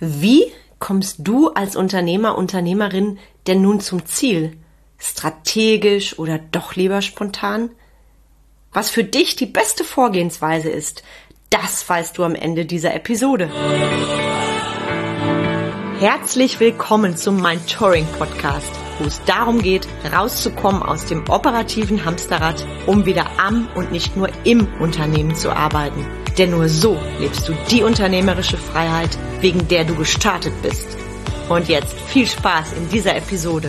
Wie kommst du als Unternehmer, Unternehmerin denn nun zum Ziel? Strategisch oder doch lieber spontan? Was für dich die beste Vorgehensweise ist, das weißt du am Ende dieser Episode. Herzlich willkommen zum Mentoring Podcast, wo es darum geht, rauszukommen aus dem operativen Hamsterrad, um wieder am und nicht nur im Unternehmen zu arbeiten. Denn nur so lebst du die unternehmerische Freiheit, wegen der du gestartet bist. Und jetzt viel Spaß in dieser Episode.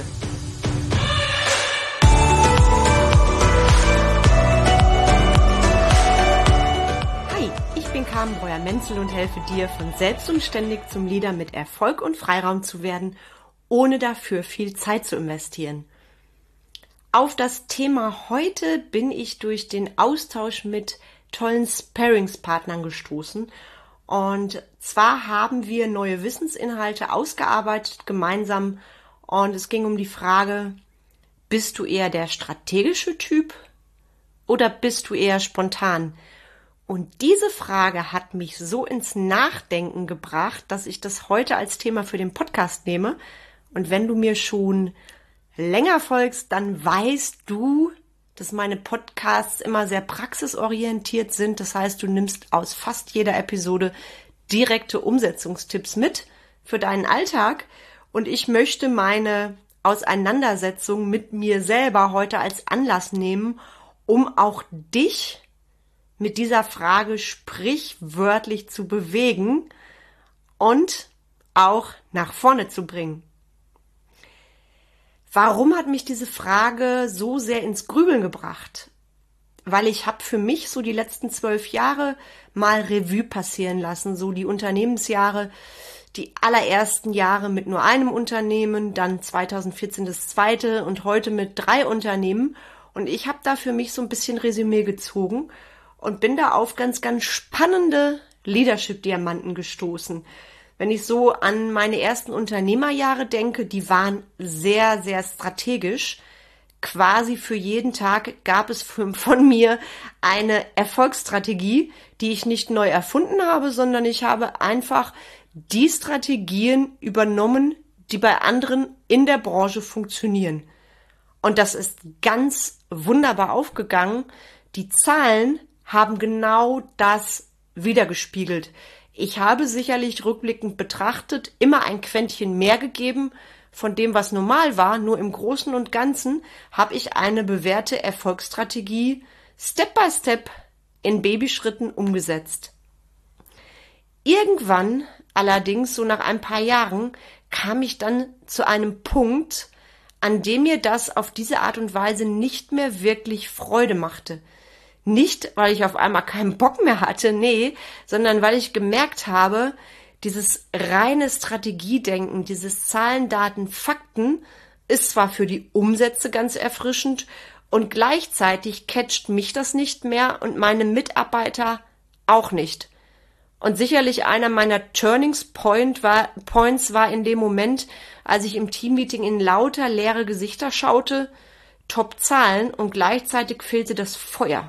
Hi, ich bin Carmen Breuer-Menzel und helfe dir, von selbstständig zum Leader mit Erfolg und Freiraum zu werden, ohne dafür viel Zeit zu investieren. Auf das Thema heute bin ich durch den Austausch mit tollen Sparringspartnern gestoßen. Und zwar haben wir neue Wissensinhalte ausgearbeitet gemeinsam. Und es ging um die Frage, bist du eher der strategische Typ oder bist du eher spontan? Und diese Frage hat mich so ins Nachdenken gebracht, dass ich das heute als Thema für den Podcast nehme. Und wenn du mir schon länger folgst, dann weißt du, dass meine Podcasts immer sehr praxisorientiert sind. Das heißt, du nimmst aus fast jeder Episode direkte Umsetzungstipps mit für deinen Alltag. Und ich möchte meine Auseinandersetzung mit mir selber heute als Anlass nehmen, um auch dich mit dieser Frage sprichwörtlich zu bewegen und auch nach vorne zu bringen. Warum hat mich diese Frage so sehr ins Grübeln gebracht? Weil ich habe für mich so die letzten 12 Jahre mal Revue passieren lassen, so die Unternehmensjahre, die allerersten Jahre mit nur einem Unternehmen, dann 2014 das zweite und heute mit 3 Unternehmen. Und ich habe da für mich so ein bisschen Resümee gezogen und bin da auf ganz, ganz spannende Leadership-Diamanten gestoßen. Wenn ich so an meine ersten Unternehmerjahre denke, die waren sehr, sehr strategisch. Quasi für jeden Tag gab es von mir eine Erfolgsstrategie, die ich nicht neu erfunden habe, sondern ich habe einfach die Strategien übernommen, die bei anderen in der Branche funktionieren. Und das ist ganz wunderbar aufgegangen. Die Zahlen haben genau das widergespiegelt. Ich habe sicherlich rückblickend betrachtet immer ein Quäntchen mehr gegeben von dem, was normal war. Nur im Großen und Ganzen habe ich eine bewährte Erfolgsstrategie Step by Step in Babyschritten umgesetzt. Irgendwann, allerdings so nach ein paar Jahren, kam ich dann zu einem Punkt, an dem mir das auf diese Art und Weise nicht mehr wirklich Freude machte. Nicht, weil ich auf einmal keinen Bock mehr hatte, nee, sondern weil ich gemerkt habe, dieses reine Strategiedenken, dieses Zahlen, Daten, Fakten ist zwar für die Umsätze ganz erfrischend und gleichzeitig catcht mich das nicht mehr und meine Mitarbeiter auch nicht. Und sicherlich einer meiner Points war in dem Moment, als ich im Teammeeting in lauter leere Gesichter schaute, Top-Zahlen und gleichzeitig fehlte das Feuer.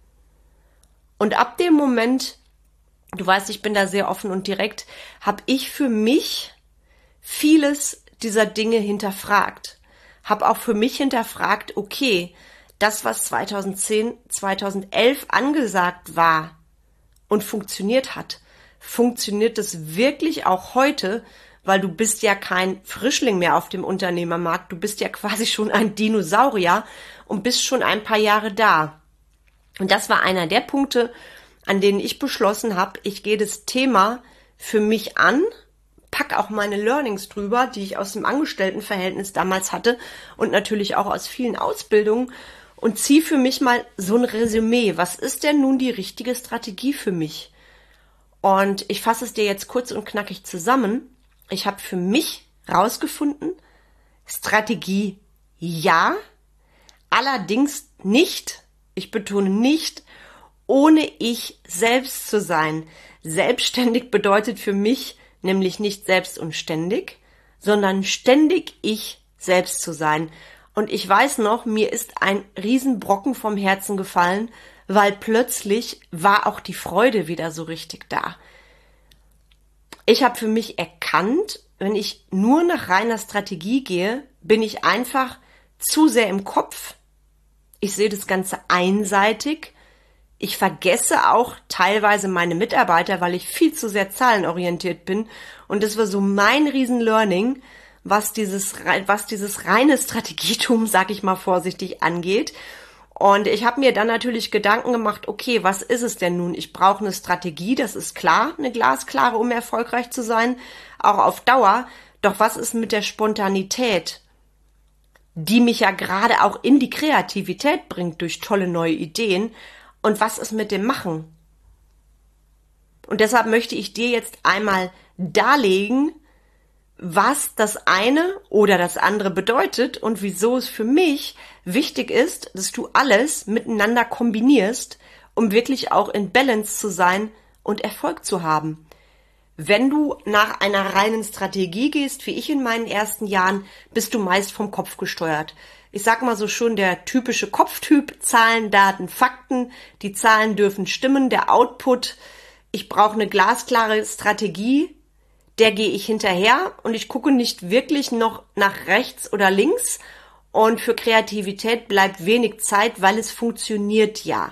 Und ab dem Moment, du weißt, ich bin da sehr offen und direkt, habe ich für mich vieles dieser Dinge hinterfragt. Habe auch für mich hinterfragt, okay, das, was 2010, 2011 angesagt war und funktioniert hat, funktioniert es wirklich auch heute? Weil du bist ja kein Frischling mehr auf dem Unternehmermarkt, du bist ja quasi schon ein Dinosaurier und bist schon ein paar Jahre da. Und das war einer der Punkte, an denen ich beschlossen habe, ich gehe das Thema für mich an, pack auch meine Learnings drüber, die ich aus dem Angestelltenverhältnis damals hatte und natürlich auch aus vielen Ausbildungen und ziehe für mich mal so ein Resümee. Was ist denn nun die richtige Strategie für mich? Und ich fasse es dir jetzt kurz und knackig zusammen. Ich habe für mich rausgefunden, Strategie ja, allerdings nicht, ich betone nicht, ohne ich selbst zu sein. Selbstständig bedeutet für mich nämlich nicht selbst und ständig, sondern ständig ich selbst zu sein. Und ich weiß noch, mir ist ein Riesenbrocken vom Herzen gefallen, weil plötzlich war auch die Freude wieder so richtig da. Ich habe für mich erkannt, wenn ich nur nach reiner Strategie gehe, bin ich einfach zu sehr im Kopf. Ich sehe das Ganze einseitig. Ich vergesse auch teilweise meine Mitarbeiter, weil ich viel zu sehr zahlenorientiert bin. Und das war so mein Riesen-Learning, was dieses reine Strategietum, sag ich mal vorsichtig, angeht. Und ich habe mir dann natürlich Gedanken gemacht, okay, was ist es denn nun? Ich brauche eine Strategie, das ist klar, eine glasklare, um erfolgreich zu sein, auch auf Dauer. Doch was ist mit der Spontanität, die mich ja gerade auch in die Kreativität bringt durch tolle neue Ideen? Und was ist mit dem Machen? Und deshalb möchte ich dir jetzt einmal darlegen, was das eine oder das andere bedeutet und wieso es für mich wichtig ist, dass du alles miteinander kombinierst, um wirklich auch in Balance zu sein und Erfolg zu haben. Wenn du nach einer reinen Strategie gehst, wie ich in meinen ersten Jahren, bist du meist vom Kopf gesteuert. Ich sag mal so schon, der typische Kopftyp, Zahlen, Daten, Fakten, die Zahlen dürfen stimmen, der Output, ich brauche eine glasklare Strategie, der gehe ich hinterher und ich gucke nicht wirklich noch nach rechts oder links und für Kreativität bleibt wenig Zeit, weil es funktioniert ja.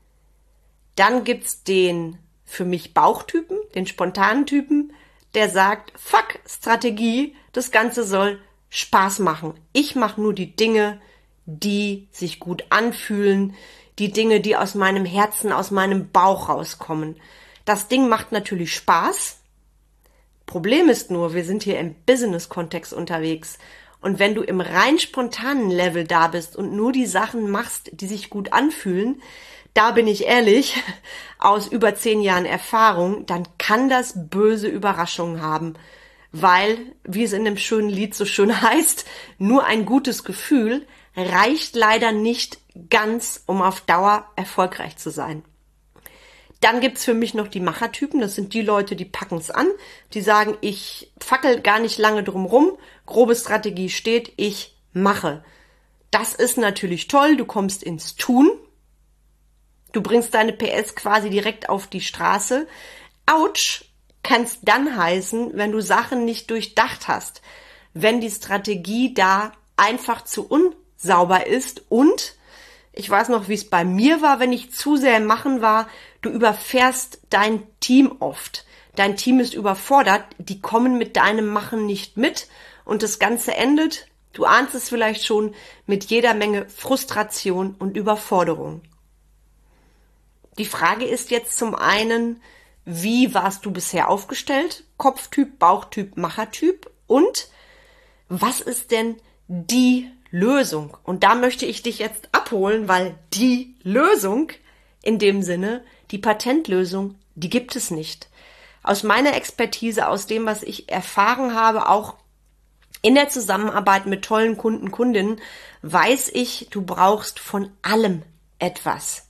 Dann gibt's den für mich Bauchtypen, den spontanen Typen, der sagt, fuck Strategie, das Ganze soll Spaß machen. Ich mache nur die Dinge, die sich gut anfühlen, die Dinge, die aus meinem Herzen, aus meinem Bauch rauskommen. Das Ding macht natürlich Spaß. Problem ist nur, wir sind hier im Business-Kontext unterwegs. Und wenn du im rein spontanen Level da bist und nur die Sachen machst, die sich gut anfühlen, da bin ich ehrlich, aus über 10 Jahren Erfahrung, dann kann das böse Überraschungen haben. Weil, wie es in dem schönen Lied so schön heißt, nur ein gutes Gefühl reicht leider nicht ganz, um auf Dauer erfolgreich zu sein. Dann gibt's für mich noch die Machertypen, das sind die Leute, die packen's an, die sagen, ich fackel gar nicht lange drum rum, grobe Strategie steht, ich mache. Das ist natürlich toll, du kommst ins Tun, du bringst deine PS quasi direkt auf die Straße. Autsch, kann's dann heißen, wenn du Sachen nicht durchdacht hast, wenn die Strategie da einfach zu unsauber ist und ich weiß noch, wie es bei mir war, wenn ich zu sehr im Machen war. Du überfährst dein Team oft. Dein Team ist überfordert. Die kommen mit deinem Machen nicht mit. Und das Ganze endet, du ahnst es vielleicht schon, mit jeder Menge Frustration und Überforderung. Die Frage ist jetzt zum einen, wie warst du bisher aufgestellt? Kopftyp, Bauchtyp, Machertyp. Und was ist denn die Lösung? Und da möchte ich dich jetzt abholen, weil die Lösung in dem Sinne, die Patentlösung, die gibt es nicht. Aus meiner Expertise, aus dem, was ich erfahren habe, auch in der Zusammenarbeit mit tollen Kunden, Kundinnen, weiß ich, du brauchst von allem etwas.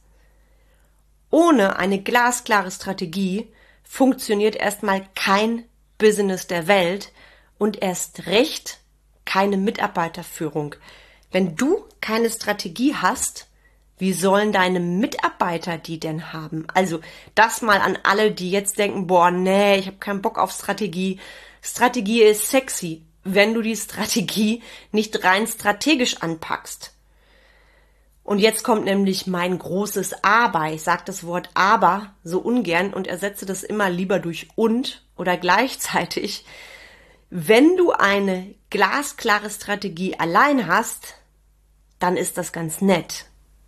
Ohne eine glasklare Strategie funktioniert erstmal kein Business der Welt und erst recht keine Mitarbeiterführung. Wenn du keine Strategie hast, wie sollen deine Mitarbeiter die denn haben? Also das mal an alle, die jetzt denken, boah, nee, ich habe keinen Bock auf Strategie. Strategie ist sexy, wenn du die Strategie nicht rein strategisch anpackst. Und jetzt kommt nämlich mein großes Aber. Ich sage das Wort Aber so ungern und ersetze das immer lieber durch und oder gleichzeitig. Wenn du eine glasklare Strategie allein hast, dann ist das ganz nett.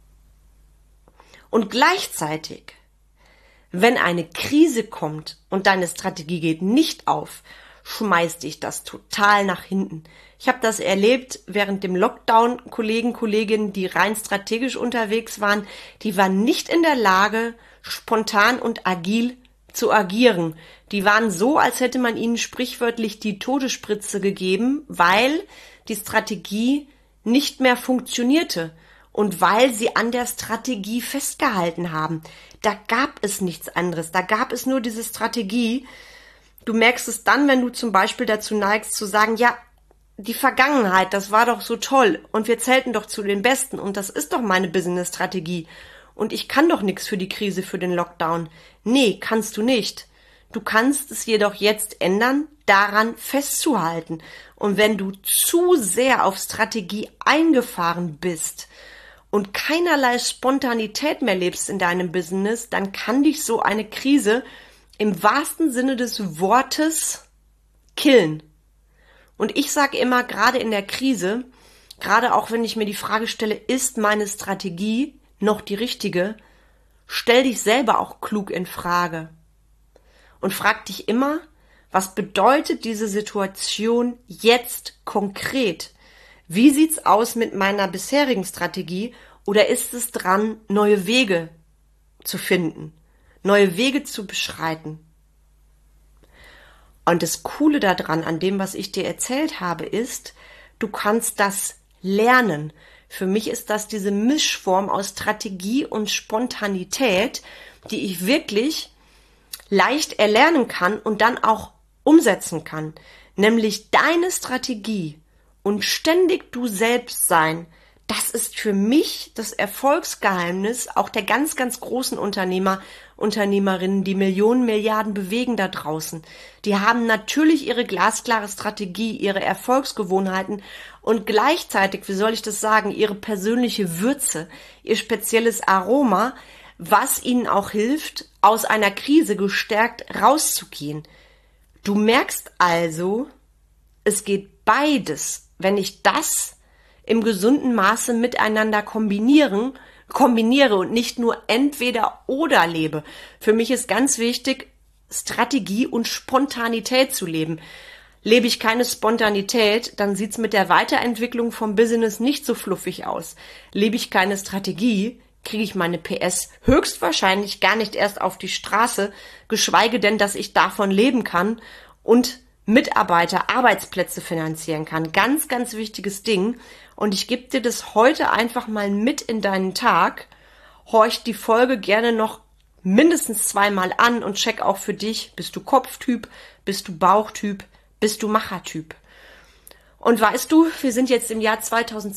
Und gleichzeitig, wenn eine Krise kommt und deine Strategie geht nicht auf, schmeißt dich das total nach hinten. Ich habe das erlebt während dem Lockdown, Kolleginnen, die rein strategisch unterwegs waren, die waren nicht in der Lage, spontan und agil zu agieren. Die waren so, als hätte man ihnen sprichwörtlich die Todesspritze gegeben, weil die Strategie nicht mehr funktionierte und weil sie an der Strategie festgehalten haben. Da gab es nichts anderes, da gab es nur diese Strategie. Du merkst es dann, wenn du zum Beispiel dazu neigst zu sagen, ja, die Vergangenheit, das war doch so toll und wir zählten doch zu den Besten und das ist doch meine Business-Strategie und ich kann doch nichts für die Krise, für den Lockdown. Nee, kannst du nicht. Du kannst es jedoch jetzt ändern, daran festzuhalten. Und wenn du zu sehr auf Strategie eingefahren bist und keinerlei Spontanität mehr lebst in deinem Business, dann kann dich so eine Krise im wahrsten Sinne des Wortes killen. Und ich sage immer, gerade in der Krise, gerade auch wenn ich mir die Frage stelle, ist meine Strategie noch die richtige, stell dich selber auch klug in Frage. Und frag dich immer, was bedeutet diese Situation jetzt konkret? Wie sieht's aus mit meiner bisherigen Strategie? Oder ist es dran, neue Wege zu finden, neue Wege zu beschreiten? Und das Coole daran, an dem, was ich dir erzählt habe, ist, du kannst das lernen. Für mich ist das diese Mischform aus Strategie und Spontanität, die ich wirklich leicht erlernen kann und dann auch umsetzen kann. Nämlich deine Strategie und ständig du selbst sein. Das ist für mich das Erfolgsgeheimnis auch der ganz, ganz großen Unternehmer, Unternehmerinnen, die Millionen, Milliarden bewegen da draußen. Die haben natürlich ihre glasklare Strategie, ihre Erfolgsgewohnheiten und gleichzeitig, wie soll ich das sagen, ihre persönliche Würze, ihr spezielles Aroma, was ihnen auch hilft, aus einer Krise gestärkt rauszugehen. Du merkst also, es geht beides, wenn ich das im gesunden Maße miteinander kombiniere und nicht nur entweder oder lebe. Für mich ist ganz wichtig, Strategie und Spontanität zu leben. Lebe ich keine Spontanität, dann sieht's mit der Weiterentwicklung vom Business nicht so fluffig aus. Lebe ich keine Strategie, kriege ich meine PS höchstwahrscheinlich gar nicht erst auf die Straße, geschweige denn, dass ich davon leben kann und Mitarbeiter, Arbeitsplätze finanzieren kann. Ganz, ganz wichtiges Ding. Und ich gebe dir das heute einfach mal mit in deinen Tag. Horch die Folge gerne noch mindestens 2-mal an und check auch für dich, bist du Kopftyp, bist du Bauchtyp, bist du Machertyp. Und weißt du, wir sind jetzt im Jahr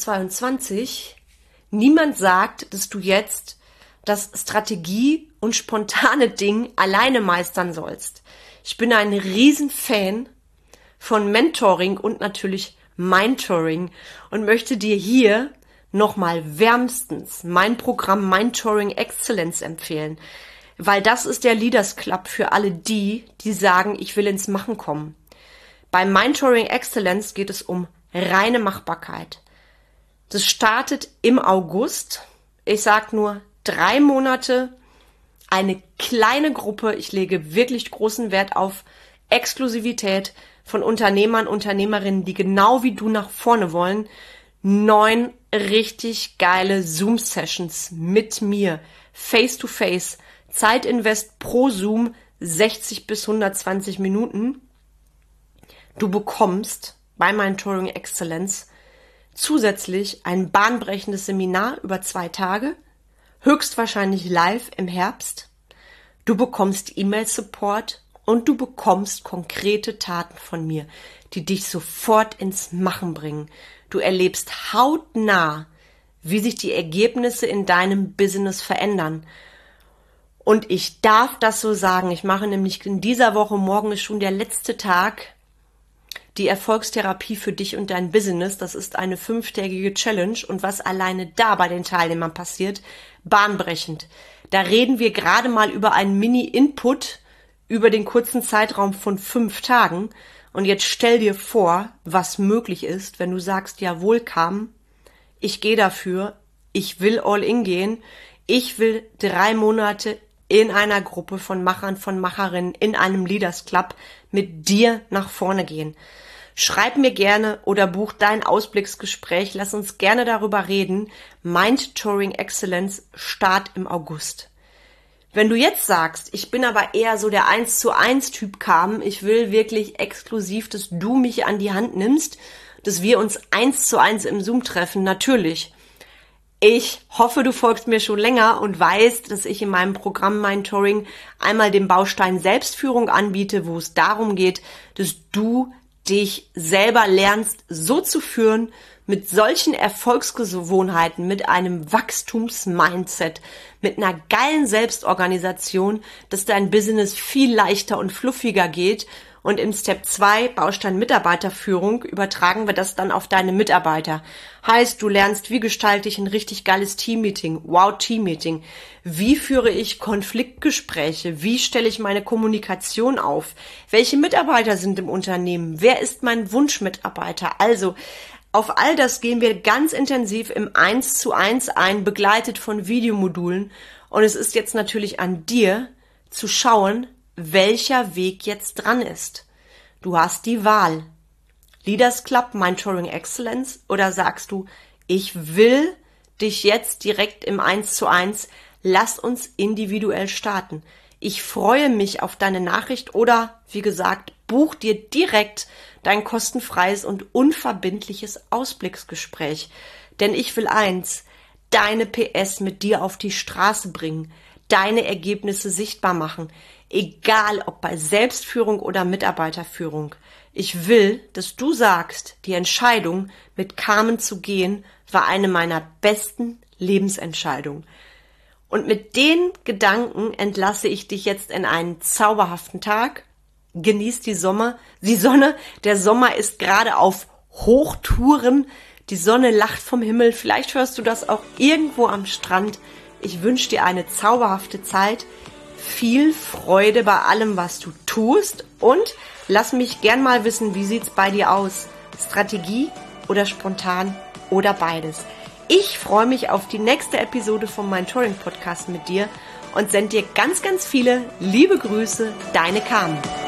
2022. Niemand sagt, dass du jetzt das Strategie- und spontane Ding alleine meistern sollst. Ich bin ein Riesenfan von Mentoring und natürlich Mindtouring und möchte dir hier nochmal wärmstens mein Programm Mindtouring Excellence empfehlen, weil das ist der Leaders Club für alle die sagen, ich will ins Machen kommen. Bei Mindtouring Excellence geht es um reine Machbarkeit. Das startet im August. Ich sag nur 3 Monate, eine kleine Gruppe. Ich lege wirklich großen Wert auf Exklusivität von Unternehmern, Unternehmerinnen, die genau wie du nach vorne wollen. 9 richtig geile Zoom-Sessions mit mir, face-to-face, Zeitinvest pro Zoom, 60 bis 120 Minuten. Du bekommst bei Mindtouring Excellence zusätzlich ein bahnbrechendes Seminar über 2 Tage, höchstwahrscheinlich live im Herbst. Du bekommst E-Mail-Support und du bekommst konkrete Taten von mir, die dich sofort ins Machen bringen. Du erlebst hautnah, wie sich die Ergebnisse in deinem Business verändern. Und ich darf das so sagen, ich mache nämlich in dieser Woche, morgen ist schon der letzte Tag, die Erfolgstherapie für dich und dein Business. Das ist eine 5-tägige Challenge und was alleine da bei den Teilnehmern passiert, bahnbrechend. Da reden wir gerade mal über einen Mini-Input über den kurzen Zeitraum von 5 Tagen. Und jetzt stell dir vor, was möglich ist, wenn du sagst, jawohl, Carmen, ich gehe dafür, ich will all in gehen, ich will 3 Monate in einer Gruppe von Machern, von Macherinnen, in einem Leaders Club mit dir nach vorne gehen. Schreib mir gerne oder buch dein Ausblicksgespräch, lass uns gerne darüber reden. Mindtouring Excellence, Start im August. Wenn du jetzt sagst, ich bin aber eher so der 1:1 Typ Carmen, ich will wirklich exklusiv, dass du mich an die Hand nimmst, dass wir uns 1:1 im Zoom treffen, natürlich. Ich hoffe, du folgst mir schon länger und weißt, dass ich in meinem Programm Mindtouring einmal den Baustein Selbstführung anbiete, wo es darum geht, dass du dich selber lernst, so zu führen, mit solchen Erfolgsgewohnheiten, mit einem Wachstumsmindset, mit einer geilen Selbstorganisation, dass dein Business viel leichter und fluffiger geht. Und im Step 2, Baustein Mitarbeiterführung, übertragen wir das dann auf deine Mitarbeiter. Heißt, du lernst, wie gestalte ich ein richtig geiles Teammeeting, wow, Teammeeting. Wie führe ich Konfliktgespräche? Wie stelle ich meine Kommunikation auf? Welche Mitarbeiter sind im Unternehmen? Wer ist mein Wunschmitarbeiter? Also, auf all das gehen wir ganz intensiv im 1:1 ein, begleitet von Videomodulen. Und es ist jetzt natürlich an dir zu schauen, welcher Weg jetzt dran ist. Du hast die Wahl. Leaders Club, Mentoring Excellence, oder sagst du, ich will dich jetzt direkt im 1:1, lass uns individuell starten. Ich freue mich auf deine Nachricht oder, wie gesagt, buch dir direkt dein kostenfreies und unverbindliches Ausblicksgespräch. Denn ich will eins, deine PS mit dir auf die Straße bringen, deine Ergebnisse sichtbar machen, egal ob bei Selbstführung oder Mitarbeiterführung. Ich will, dass du sagst, die Entscheidung, mit Carmen zu gehen, war eine meiner besten Lebensentscheidungen. Und mit den Gedanken entlasse ich dich jetzt in einen zauberhaften Tag. Genieß die Sonne. Der Sommer ist gerade auf Hochtouren. Die Sonne lacht vom Himmel. Vielleicht hörst du das auch irgendwo am Strand. Ich wünsche dir eine zauberhafte Zeit. Viel Freude bei allem, was du tust. Und lass mich gern mal wissen, wie sieht's bei dir aus? Strategie oder spontan oder beides? Ich freue mich auf die nächste Episode vom Mentoring Podcast mit dir und sende dir ganz, ganz viele liebe Grüße, deine Carmen.